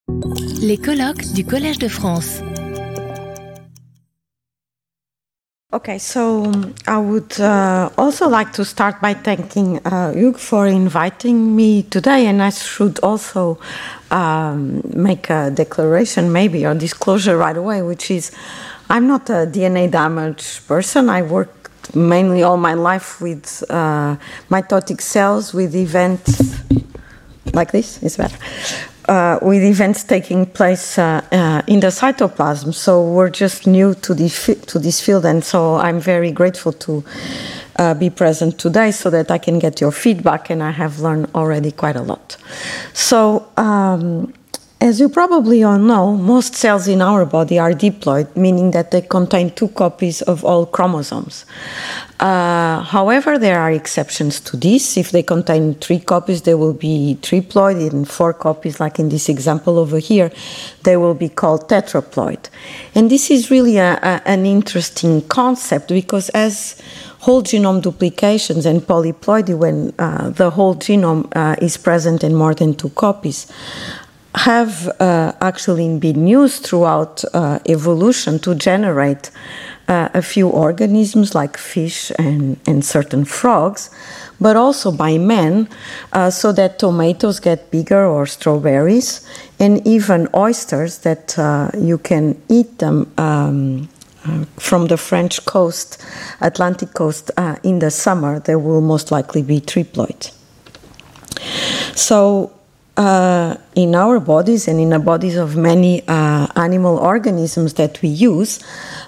Les colloques du Collège de France. Okay, so I would also like to start by thanking Hugues for inviting me today, and I should also make a declaration maybe or disclosure right away, which is I'm not a DNA damage person. I worked mainly all my life with mitotic cells, with events like this, is better. With events taking place in the cytoplasm. So we're just new to this field, and so I'm very grateful to be present today so that I can get your feedback, and I have learned already quite a lot. So, as you probably all know, most cells in our body are diploid, meaning that they contain 2 copies of all chromosomes. However, there are exceptions to this. If they contain 3 copies, they will be triploid, and 4 copies, like in this example over here, they will be called tetraploid. And this is really an interesting concept, because as whole genome duplications and polyploidy, when the whole genome is present in more than 2 copies, have actually been used throughout evolution to generate a few organisms like fish and certain frogs, but also by man, so that tomatoes get bigger, or strawberries, and even oysters that you can eat them from the French coast, Atlantic coast, in the summer. They will most likely be triploid. So in our bodies and in the bodies of many animal organisms that we use,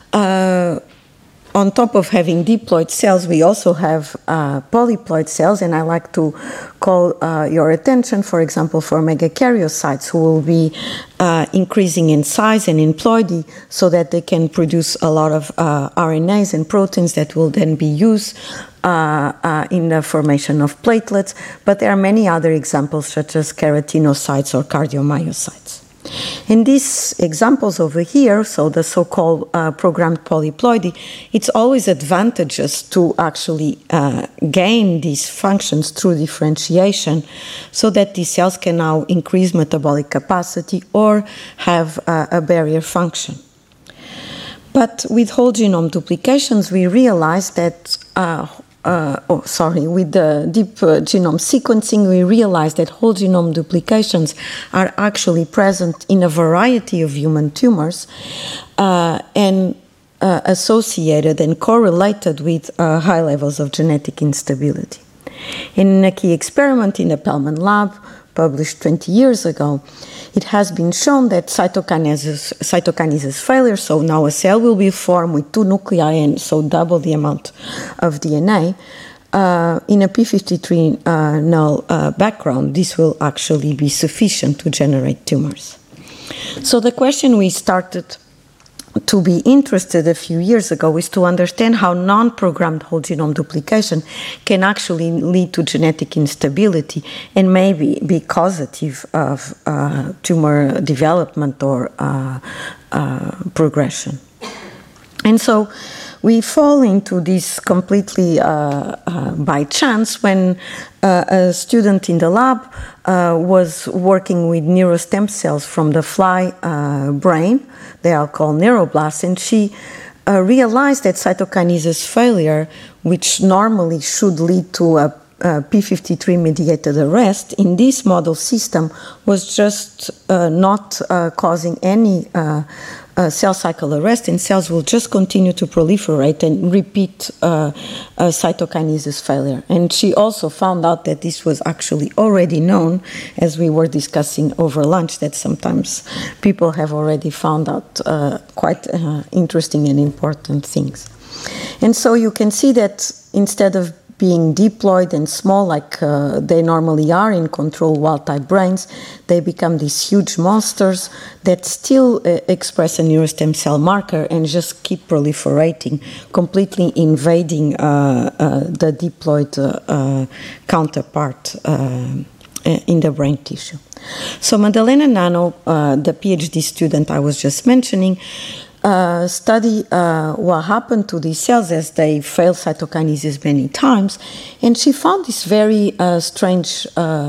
on top of having diploid cells, we also have polyploid cells, and I like to call your attention, for example, for megakaryocytes, who will be increasing in size and in ploidy, so that they can produce a lot of RNAs and proteins that will then be used in the formation of platelets. But there are many other examples, such as keratinocytes or cardiomyocytes. In these examples over here, so the so-called programmed polyploidy, it's always advantageous to actually gain these functions through differentiation, so that these cells can now increase metabolic capacity or have a barrier function. But with whole genome duplications, we realize that with the deep genome sequencing, we realized that whole genome duplications are actually present in a variety of human tumors and associated and correlated with high levels of genetic instability. In a key experiment in the Pellman lab, published 20 years ago, it has been shown that cytokinesis failure, so now a cell will be formed with 2 nuclei and so double the amount of DNA, in a p53 null background, this will actually be sufficient to generate tumors. So the question we started to be interested a few years ago is to understand how non-programmed whole genome duplication can actually lead to genetic instability and maybe be causative of tumor development or progression. And so we fall into this completely by chance when a student in the lab was working with neurostem cells from the fly brain. They are called neuroblasts, and she realized that cytokinesis failure, which normally should lead to a p53 mediated arrest, in this model system was just not causing any cell cycle arrest, and cells will just continue to proliferate and repeat cytokinesis failure. And she also found out that this was actually already known, as we were discussing over lunch, that sometimes people have already found out quite interesting and important things. And so you can see that instead of being diploid and small like they normally are in controlled wild-type brains, they become these huge monsters that still express a neurostem cell marker and just keep proliferating, completely invading the diploid counterpart in the brain tissue. So Madalena Nano, the PhD student I was just mentioning, study what happened to these cells as they fail cytokinesis many times, and she found this very strange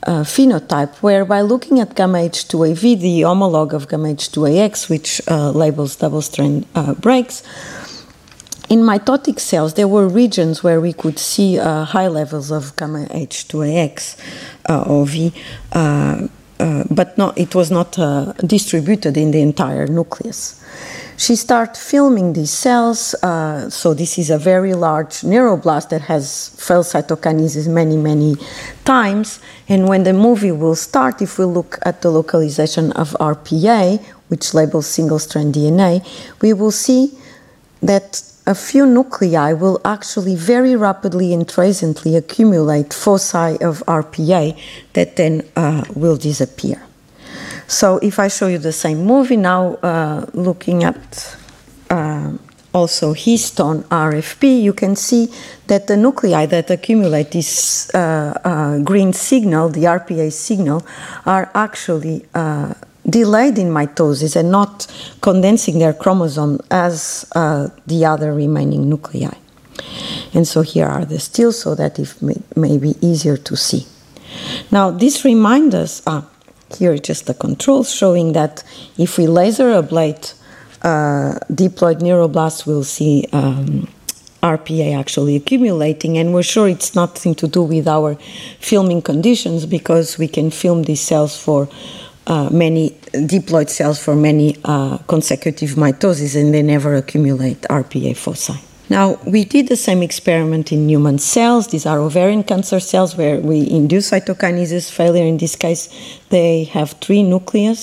phenotype, where by looking at gamma H2AV, the homologue of gamma H2AX, which labels double-strand breaks, in mitotic cells, there were regions where we could see high levels of gamma H2AX or V, but it was not distributed in the entire nucleus. She started filming these cells, so this is a very large neuroblast that has failed cytokinesis many times, and when the movie will start, if we look at the localization of RPA, which labels single-strand DNA, we will see that a few nuclei will actually very rapidly and transiently accumulate foci of RPA that then will disappear. So if I show you the same movie now, looking at also histone RFP, you can see that the nuclei that accumulate this green signal, the RPA signal, are actually delayed in mitosis and not condensing their chromosome as the other remaining nuclei. And so here are the stills so that it may be easier to see. Now this reminds us, here is just the controls showing that if we laser ablate diploid neuroblasts, we'll see RPA actually accumulating, and we're sure it's nothing to do with our filming conditions because we can film these cells for many diploid cells for many consecutive mitoses, and they never accumulate RPA foci. Now, we did the same experiment in human cells. These are ovarian cancer cells where we induce cytokinesis failure. In this case, they have three nuclei,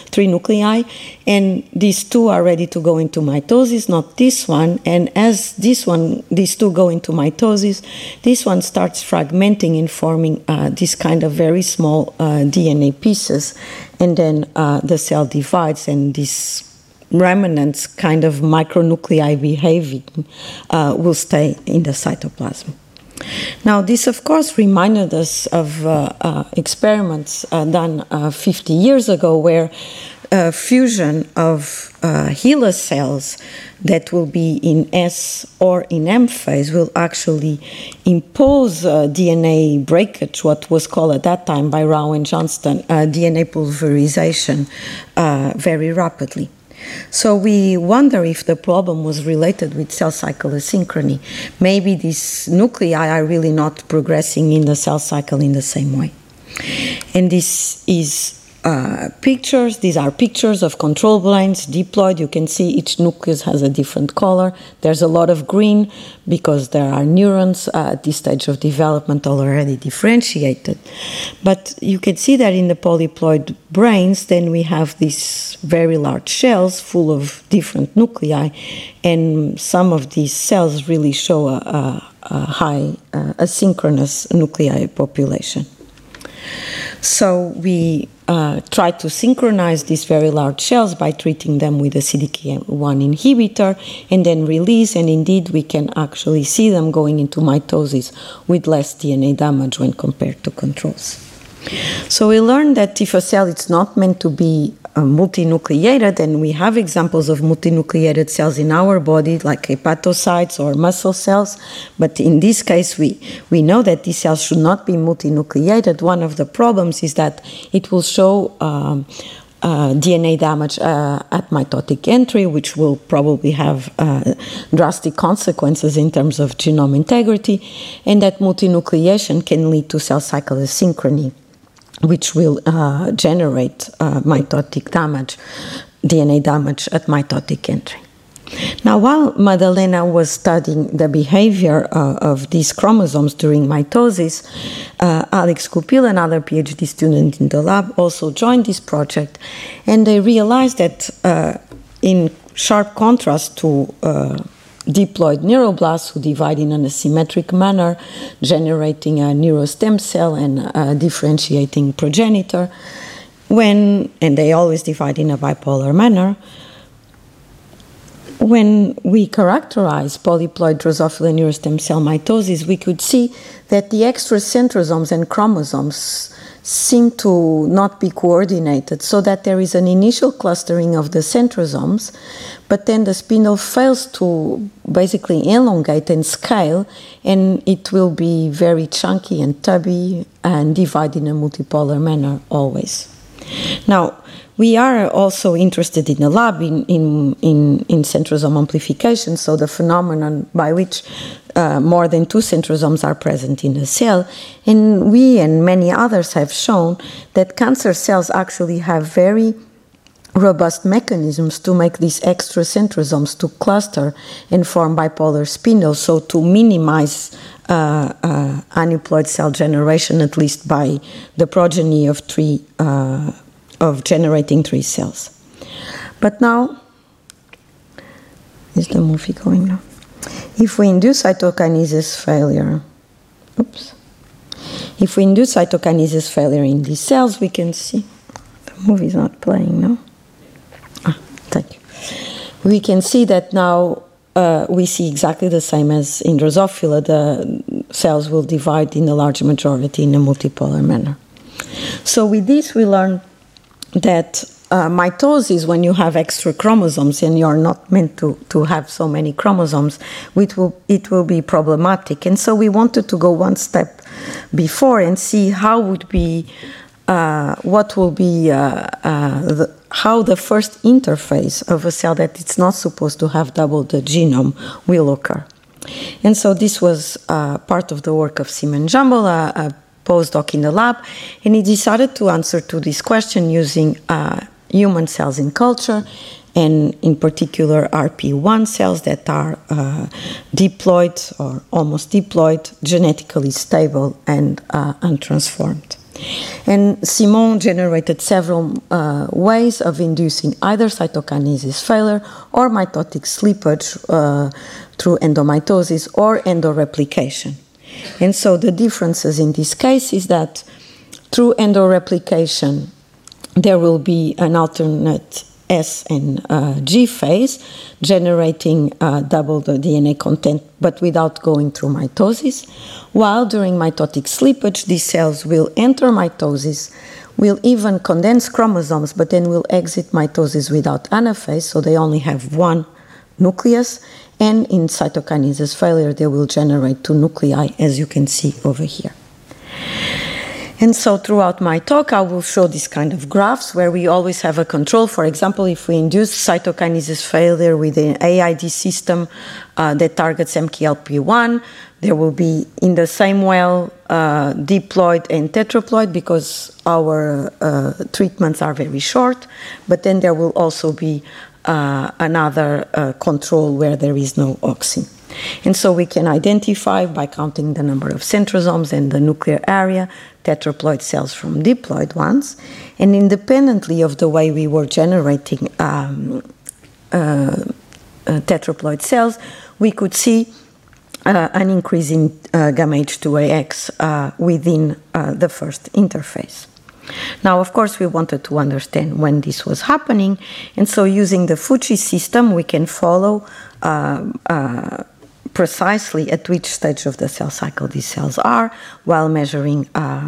and these two are ready to go into mitosis, not this one. And as these two go into mitosis, this one starts fragmenting and forming this kind of very small DNA pieces, and then the cell divides, and this remnants kind of micronuclei behaving will stay in the cytoplasm. Now, this, of course, reminded us of experiments done 50 years ago where fusion of HeLa cells that will be in S or in M phase will actually impose DNA breakage, what was called at that time by Rao and Johnston, DNA pulverization very rapidly. So we wonder if the problem was related with cell cycle asynchrony. Maybe these nuclei are really not progressing in the cell cycle in the same way. And this is pictures. These are pictures of control planes, diploid. You can see each nucleus has a different color. There's a lot of green because there are neurons at this stage of development already differentiated. But you can see that in the polyploid brains, then we have these very large shells full of different nuclei, and some of these cells really show a high asynchronous nuclei population. So we try to synchronize these very large shells by treating them with a CDK1 inhibitor and then release, and indeed we can actually see them going into mitosis with less DNA damage when compared to controls. So we learned that if a cell is not meant to be multinucleated, and we have examples of multinucleated cells in our body, like hepatocytes or muscle cells, but in this case we know that these cells should not be multinucleated. One of the problems is that it will show DNA damage at mitotic entry, which will probably have drastic consequences in terms of genome integrity, and that multinucleation can lead to cell cycle asynchrony, which will generate mitotic damage, DNA damage at mitotic entry. Now, while Madalena was studying the behavior of these chromosomes during mitosis, Alex Kupil, another PhD student in the lab, also joined this project, and they realized that in sharp contrast to diploid neuroblasts who divide in an asymmetric manner, generating a neurostem cell and a differentiating progenitor, and they always divide in a bipolar manner. When we characterize polyploid Drosophila neurostem cell mitosis, we could see that the extracentrosomes and chromosomes seem to not be coordinated, so that there is an initial clustering of the centrosomes, but then the spindle fails to basically elongate and scale, and it will be very chunky and tubby and divide in a multipolar manner always. Now, we are also interested in the lab in centrosome amplification, so the phenomenon by which more than 2 centrosomes are present in a cell. And we and many others have shown that cancer cells actually have very robust mechanisms to make these extra centrosomes to cluster and form bipolar spindles, so to minimize aneuploid cell generation, at least by the progeny of generating 3 cells. But now, is the movie going now? If we induce cytokinesis failure, if we induce cytokinesis failure in these cells, we can see, the movie is not playing now. Thank you. We can see that now we see exactly the same as in Drosophila. The cells will divide in a large majority in a multipolar manner. So with this, we learn that mitosis, when you have extra chromosomes and you're not meant to have so many chromosomes, it will be problematic. And so we wanted to go one step before and see how would be, what will be, how the first interface of a cell that it's not supposed to have double the genome will occur. And so this was part of the work of Simon Jambol, a postdoc in the lab, and he decided to answer to this question using human cells in culture, and in particular RP1 cells that are diploid or almost diploid, genetically stable and untransformed. And Simon generated several ways of inducing either cytokinesis failure or mitotic slippage through endomitosis or endoreplication. And so the differences in this case is that through endoreplication, there will be an alternate S and G phase, generating double the DNA content, but without going through mitosis. While during mitotic slippage, these cells will enter mitosis, will even condense chromosomes, but then will exit mitosis without anaphase, so they only have 1 nucleus. And in cytokinesis failure, they will generate 2 nuclei, as you can see over here. And so throughout my talk, I will show this kind of graphs where we always have a control. For example, if we induce cytokinesis failure with an AID system that targets MKLP1, there will be in the same well diploid and tetraploid because our treatments are very short, but then there will also be another control where there is no auxin. And so we can identify by counting the number of centrosomes and the nuclear area tetraploid cells from diploid ones. And independently of the way we were generating tetraploid cells, we could see an increase in gamma H2AX within the first interface. Now, of course, we wanted to understand when this was happening, and so using the Fuji system, we can follow precisely at which stage of the cell cycle these cells are while measuring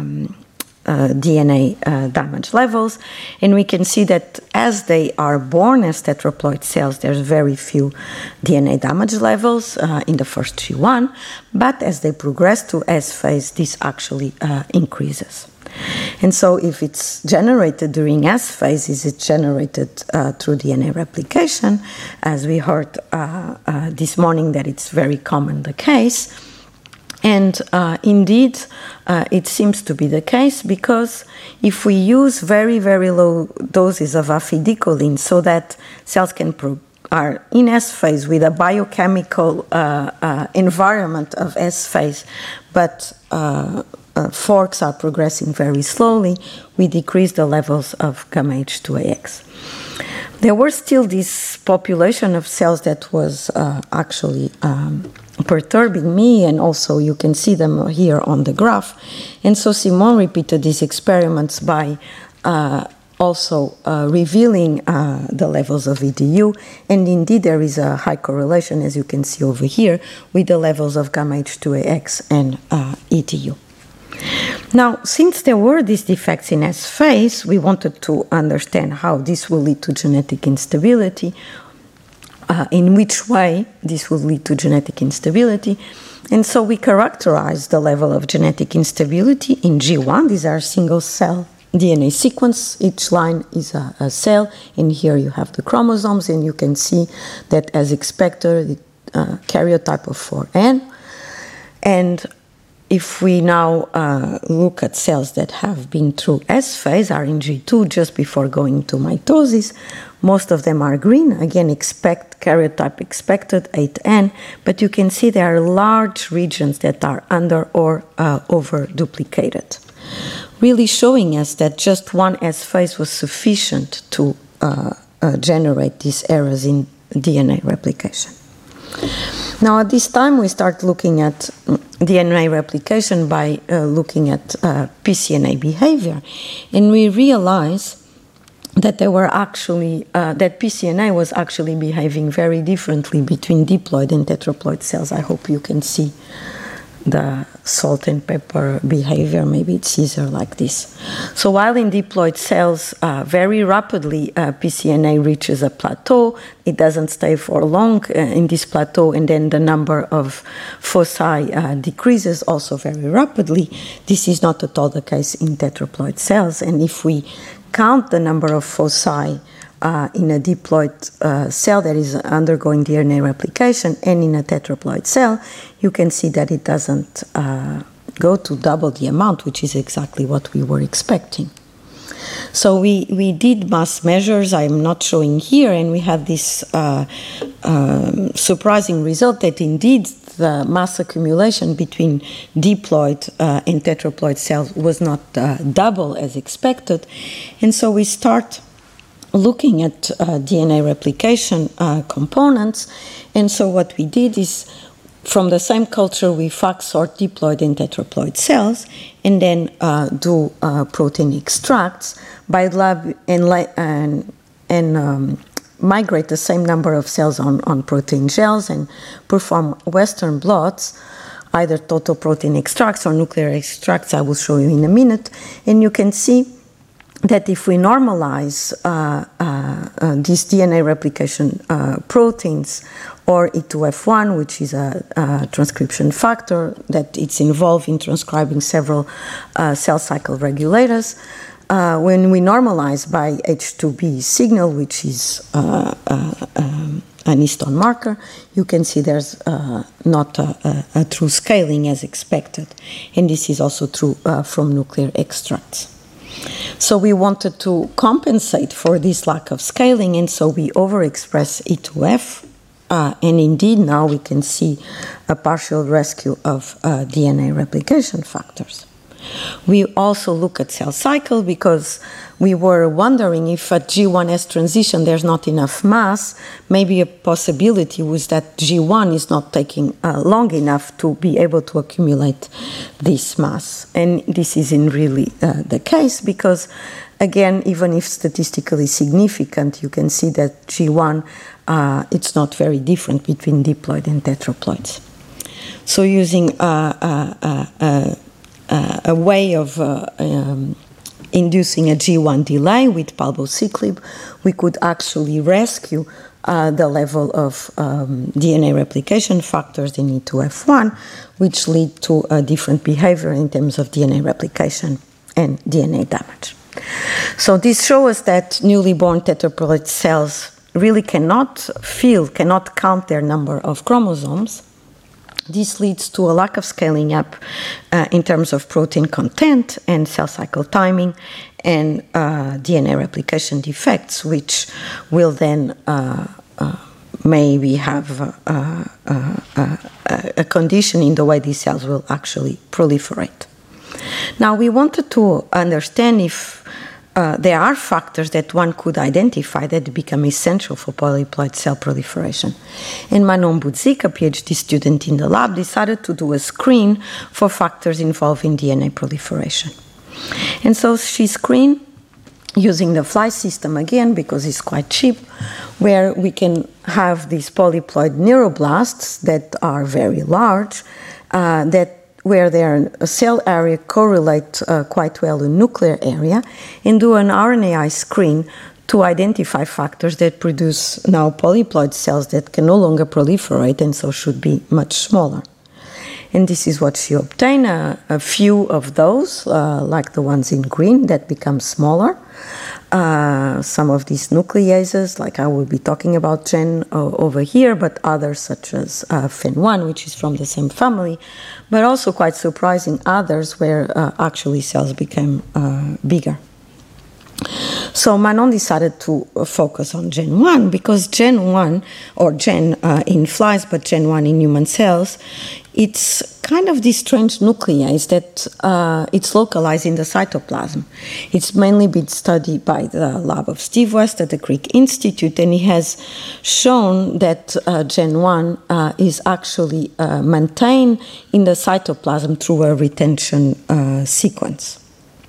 DNA damage levels. And we can see that as they are born as tetraploid cells, there's very few DNA damage levels in the first G1, but as they progress to S phase, this actually increases. And so if it's generated during S phase, is it generated through DNA replication, as we heard this morning that it's very common the case. And indeed, it seems to be the case because if we use very, very low doses of afidicolin so that cells are in S phase with a biochemical environment of S phase, but forks are progressing very slowly, we decrease the levels of gamma H2AX. There were still this population of cells that was actually perturbing me, and also you can see them here on the graph. And so Simon repeated these experiments by also revealing the levels of EDU, and indeed there is a high correlation, as you can see over here, with the levels of gamma H2AX and EDU. Now, since there were these defects in S phase, we wanted to understand how this will lead to genetic instability, in which way this will lead to genetic instability. And so we characterized the level of genetic instability in G1. These are single cell DNA sequence. Each line is a cell, and here you have the chromosomes, and you can see that, as expected, karyotype of 4N. And if we now look at cells that have been through S phase, are in G2 just before going to mitosis, most of them are green. Again, karyotype expected, 8N, but you can see there are large regions that are under or over duplicated, really showing us that just one S phase was sufficient to generate these errors in DNA replication. Now, at this time, we start looking at DNA replication by looking at pCNA behavior, and we realize that that pCNA was actually behaving very differently between diploid and tetraploid cells. I hope you can see the salt and pepper behavior. Maybe it's easier like this. So while in diploid cells, very rapidly pCNA reaches a plateau, it doesn't stay for long in this plateau, and then the number of foci decreases also very rapidly. This is not at all the case in tetraploid cells, and if we count the number of foci in a diploid cell that is undergoing DNA replication and in a tetraploid cell, you can see that it doesn't go to double the amount, which is exactly what we were expecting. So we did mass measures, I'm not showing here, and we had this surprising result that indeed the mass accumulation between diploid and tetraploid cells was not double as expected. And so we start looking at DNA replication components. And so what we did is, from the same culture, we FACS sort diploid and tetraploid cells, and then do protein extracts by lab and migrate the same number of cells on protein gels and perform Western blots, either total protein extracts or nuclear extracts. I will show you in a minute. And you can see that if we normalize these DNA replication proteins, or E2F1, which is a transcription factor that it's involved in transcribing several cell cycle regulators, when we normalize by H2B signal, which is an histone marker, you can see there's not a true scaling as expected. And this is also true from nuclear extracts. So we wanted to compensate for this lack of scaling, and so we overexpress E2F. And indeed, now we can see a partial rescue of DNA replication factors. We also look at cell cycle because we were wondering if at G1S transition there's not enough mass. Maybe a possibility was that G1 is not taking long enough to be able to accumulate this mass. And this isn't really the case because, again, even if statistically significant, you can see that G1, it's not very different between diploid and tetraploids. So using a way of inducing a G1 delay with palbociclib, we could actually rescue the level of DNA replication factors in E2F1, which lead to a different behavior in terms of DNA replication and DNA damage. So this shows us that newly born tetraploid cells really cannot count their number of chromosomes. This leads to a lack of scaling up in terms of protein content and cell cycle timing and DNA replication defects, which will then maybe have a condition in the way these cells will actually proliferate. Now, we wanted to understand if there are factors that one could identify that become essential for polyploid cell proliferation. And Manon Budzik, a PhD student in the lab, decided to do a screen for factors involving DNA proliferation. And so she screened using the FLY system again, because it's quite cheap, where we can have these polyploid neuroblasts that are very large, that where their cell area correlate quite well with nuclear area, and do an RNAi screen to identify factors that produce now polyploid cells that can no longer proliferate and so should be much smaller. And this is what she obtained, a few of those, like the ones in green, that become smaller. Some of these nucleases, like I will be talking about GEN over here, but others such as FEN1, which is from the same family, but also quite surprising others where actually cells became bigger. So Manon decided to focus on GEN1 because GEN1, or GEN in flies, but GEN1 in human cells, it's kind of this strange nuclease that it's localized in the cytoplasm. It's mainly been studied by the lab of Steve West at the Crick Institute, and he has shown that GEN1 is actually maintained in the cytoplasm through a retention sequence.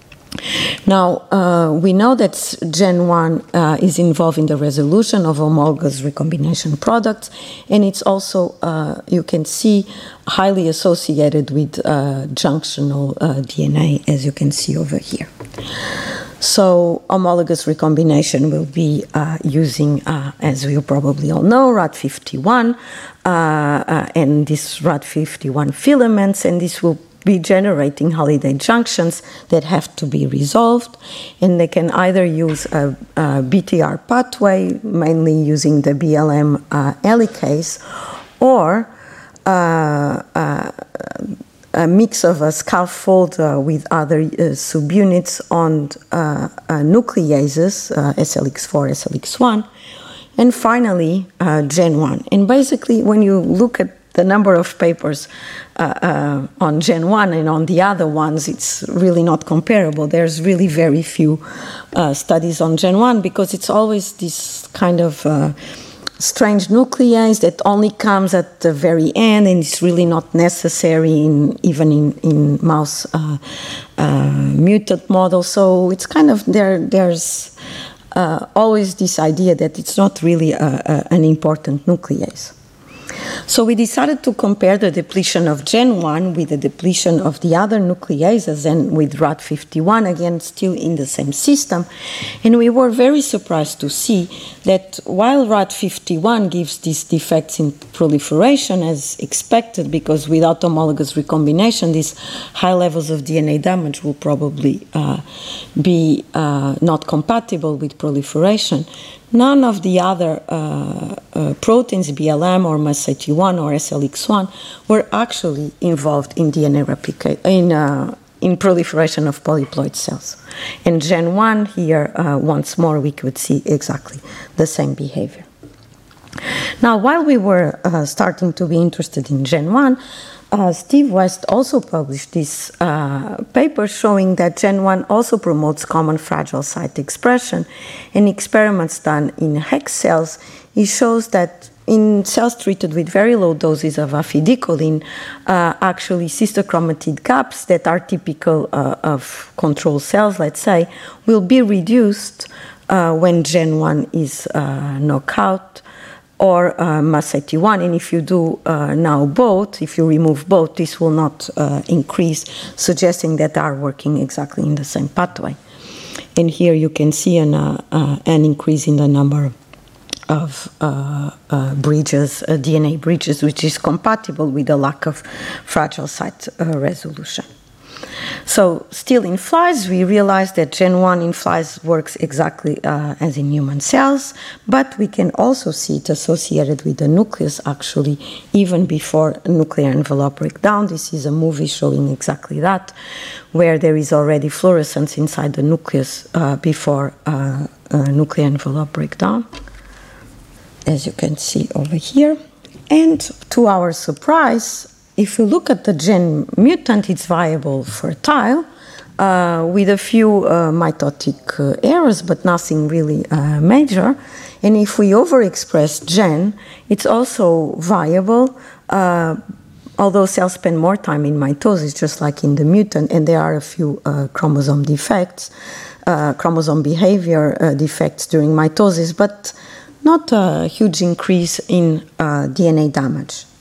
Now, we know that GEN1 is involved in the resolution of homologous recombination products, and it's also, you can see, highly associated with junctional DNA, as you can see over here. So homologous recombination will be using, as you probably all know, RAD51, and these RAD51 filaments, and this will be generating Halliday junctions that have to be resolved, and they can either use a BTR pathway, mainly using the BLM helicase, or a mix of a scaffold with other subunits on nucleases, SLX4, SLX1, and finally GEN1. And basically, when you look at the number of papers on GEN1 and on the other ones, it's really not comparable. There's really very few studies on GEN1 because it's always this kind of strange nuclease that only comes at the very end, and it's really not necessary even in mouse mutant models. So it's kind of there's always this idea that it's not really an important nuclease. So we decided to compare the depletion of GEN1 with the depletion of the other nucleases and with RAD51, again, still in the same system. And we were very surprised to see that while RAD51 gives these defects in proliferation as expected, because without homologous recombination, these high levels of DNA damage will probably be not compatible with proliferation, none of the other proteins, BLM or MAS81 or SLX1, were actually involved in DNA in proliferation of polyploid cells. In GEN1 here, once more, we could see exactly the same behavior. Now, while we were starting to be interested in GEN1, Steve West also published this paper showing that GEN1 also promotes common fragile site expression. In experiments done in HEX cells, it shows that in cells treated with very low doses of afidicolin, actually sister chromatid gaps that are typical of control cells, let's say, will be reduced when GEN1 is knocked out, or MAS81, and if you do now both, if you remove both, this will not increase, suggesting that they are working exactly in the same pathway. And here you can see an increase in the number of bridges, DNA bridges, which is compatible with the lack of fragile site resolution. So still in flies, we realized that GEN1 in flies works exactly as in human cells, but we can also see it associated with the nucleus actually even before nuclear envelope breakdown. This is a movie showing exactly that, where there is already fluorescence inside the nucleus before nuclear envelope breakdown, as you can see over here. And to our surprise, if you look at the GEN mutant, it's viable fertile with a few mitotic errors, but nothing really major. And if we overexpress GEN, it's also viable, although cells spend more time in mitosis, just like in the mutant, and there are a few chromosome defects, chromosome behavior defects during mitosis, but not a huge increase in DNA damage.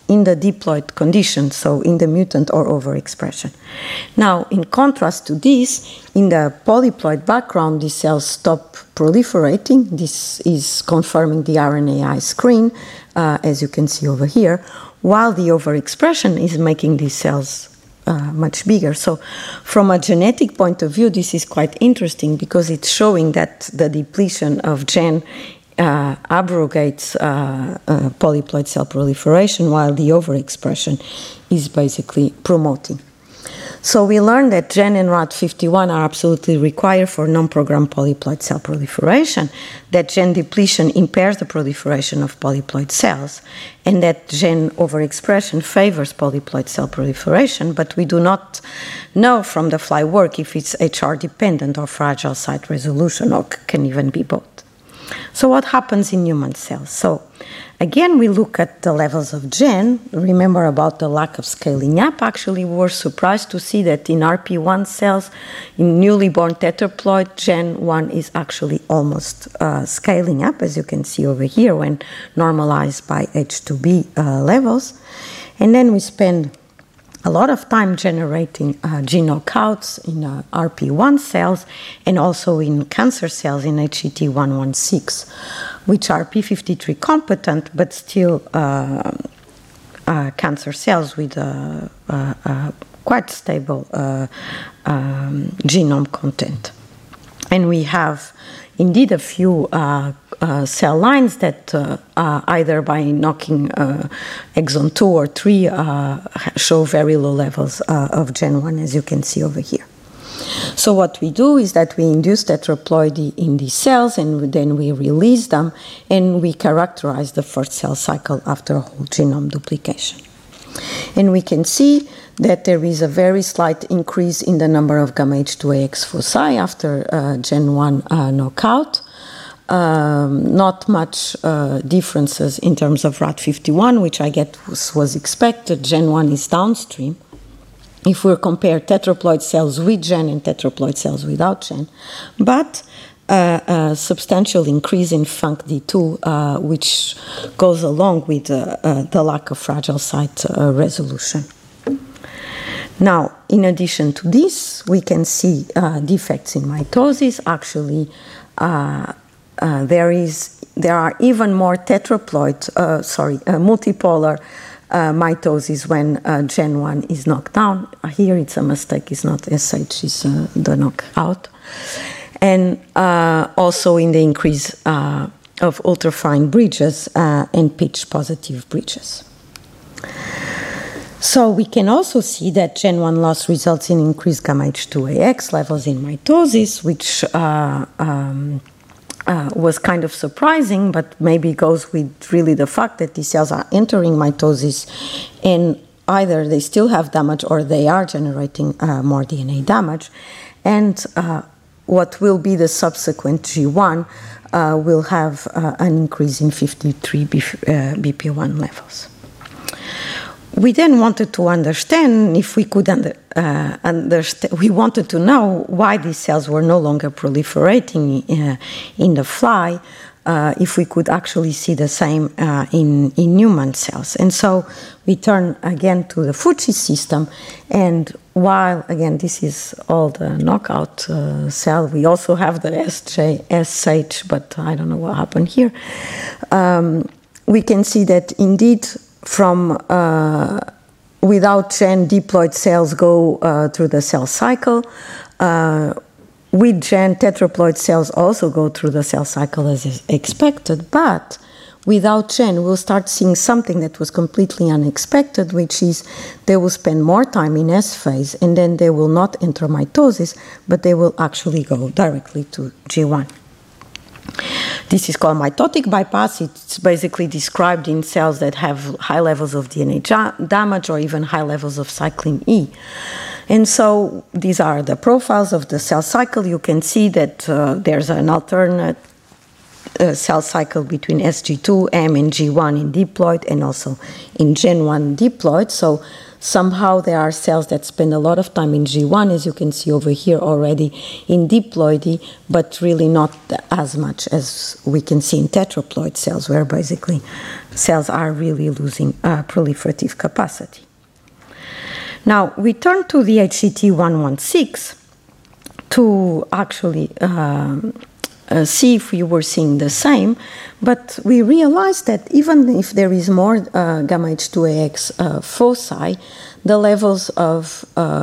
in the diploid condition, so in the mutant or overexpression. Now, in contrast to this, in the polyploid background, these cells stop proliferating. This is confirming the RNAi screen, as you can see over here, while the overexpression is making these cells much bigger. So from a genetic point of view, this is quite interesting because it's showing that the depletion of gen abrogates polyploid cell proliferation, while the overexpression is basically promoting. So we learned that gen and RAD51 are absolutely required for non-programmed polyploid cell proliferation, that gen depletion impairs the proliferation of polyploid cells, and that gen overexpression favors polyploid cell proliferation, but we do not know from the fly work if it's HR dependent or fragile site resolution, or can even be both. So what happens in human cells? So again, we look at the levels of gen. Remember about the lack of scaling up. Actually, we were surprised to see that in RP1 cells, in newly born tetraploid, gen 1 is actually almost scaling up, as you can see over here, when normalized by H2B levels. And then we spend a lot of time generating gene knockouts in RP1 cells and also in cancer cells in HET116, which are P53 competent but still cancer cells with quite stable genome content. And we have indeed a few cell lines that either by knocking exon 2 or 3 show very low levels of gen 1, as you can see over here. So what we do is that we induce tetraploidy in these cells, and then we release them, and we characterize the first cell cycle after a whole genome duplication. And we can see that there is a very slight increase in the number of gamma H2AX foci after gen 1 knockout. Not much differences in terms of RAD51, which I guess was expected. Gen 1 is downstream. If we compare tetraploid cells with gen and tetraploid cells without gen, but a substantial increase in FuncD2, which goes along with the lack of fragile site resolution. Now, in addition to this, we can see defects in mitosis. Actually, there are even more multipolar mitosis when gen 1 is knocked down. Here it's a mistake, it's not SH, it's the knockout. And also in the increase of ultrafine bridges and pitch positive bridges. So we can also see that gen 1 loss results in increased gamma H2AX levels in mitosis, which was kind of surprising, but maybe goes with really the fact that these cells are entering mitosis and either they still have damage or they are generating more DNA damage. And what will be the subsequent G1 will have an increase in 53 BP1 levels. We then wanted to understand if we could we wanted to know why these cells were no longer proliferating in the fly, if we could actually see the same in human cells. And so we turn again to the Fuji system, and while, again, this is all the knockout cell, we also have the SH, but I don't know what happened here. We can see that indeed from without gen, diploid cells go through the cell cycle. With gen, tetraploid cells also go through the cell cycle as expected, but without gen, we'll start seeing something that was completely unexpected, which is they will spend more time in S phase, and then they will not enter mitosis, but they will actually go directly to G1. This is called mitotic bypass. It's basically described in cells that have high levels of DNA damage or even high levels of cyclin E. And so these are the profiles of the cell cycle. You can see that there's an alternate cell cycle between SG2, M, and G1 in diploid, and also in Gen1 diploid. So somehow there are cells that spend a lot of time in G1, as you can see over here already in diploidy, but really not as much as we can see in tetraploid cells, where basically cells are really losing proliferative capacity. Now, we turn to the HCT116 to actually see if we were seeing the same, but we realized that even if there is more gamma H2AX foci, the levels of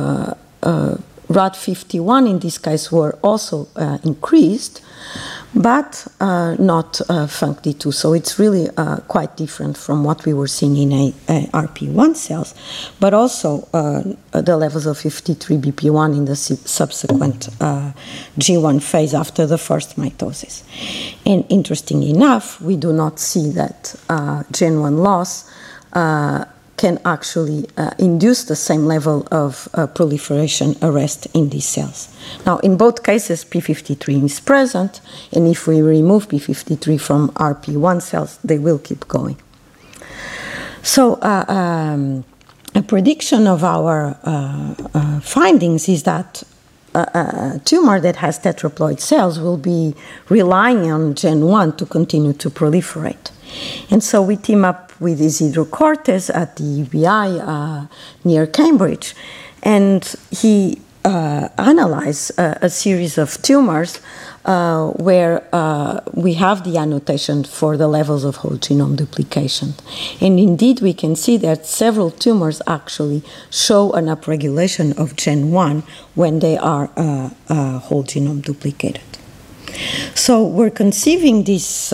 RAD51 in this case were also increased, but not FUNC-D2. So it's really quite different from what we were seeing in RP1 cells, but also the levels of 53BP1 in the subsequent G1 phase after the first mitosis. And interestingly enough, we do not see that Gen1 loss can actually induce the same level of proliferation arrest in these cells. Now, in both cases, P53 is present, and if we remove P53 from RP1 cells, they will keep going. So, a prediction of our findings is that a tumor that has tetraploid cells will be relying on Gen1 to continue to proliferate. And so we team up with Isidro Cortes at the UBI near Cambridge, and he analyzed a series of tumors where we have the annotation for the levels of whole genome duplication. And indeed, we can see that several tumors actually show an upregulation of Gen1 when they are whole genome duplicated. So we're conceiving this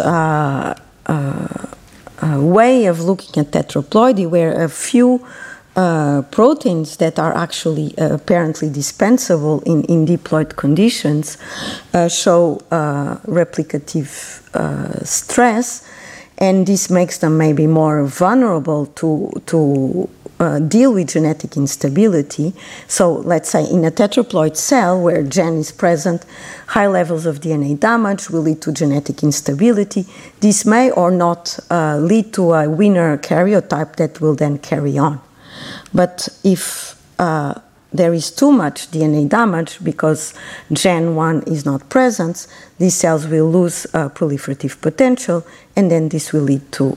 way of looking at tetraploidy, where a few proteins that are actually apparently dispensable in diploid conditions show replicative stress, and this makes them maybe more vulnerable to deal with genetic instability. So let's say in a tetraploid cell where gen is present, high levels of DNA damage will lead to genetic instability. This may or not lead to a winner karyotype that will then carry on. But if there is too much DNA damage because Gen 1 is not present, these cells will lose proliferative potential, and then this will lead to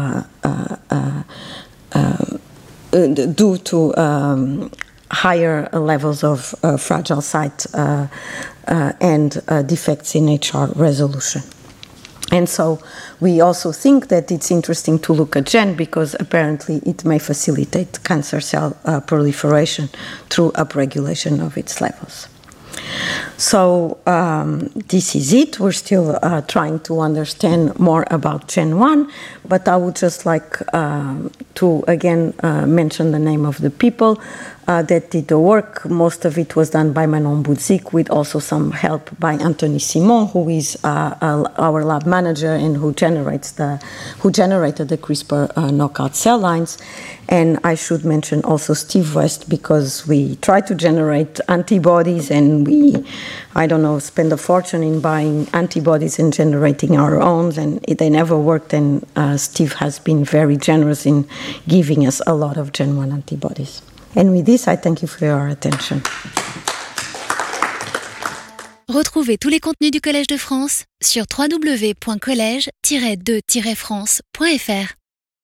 due to higher levels of fragile site and defects in HR resolution. And so we also think that it's interesting to look at gen because apparently it may facilitate cancer cell proliferation through upregulation of its levels. So this is it. We're still trying to understand more about Gen 1, but I would just like to again mention the name of the people that did the work. Most of it was done by Manon Boudzik, with also some help by Anthony Simon, who is our lab manager and who generated the CRISPR knockout cell lines. And I should mention also Steve West, because we try to generate antibodies and we, I don't know, spend a fortune in buying antibodies and generating our own, and they never worked. And Steve has been very generous in giving us a lot of Gen 1 antibodies. And with this, I thank you for your attention. Retrouvez tous les contenus du Collège de France sur www.collège-2-france.fr.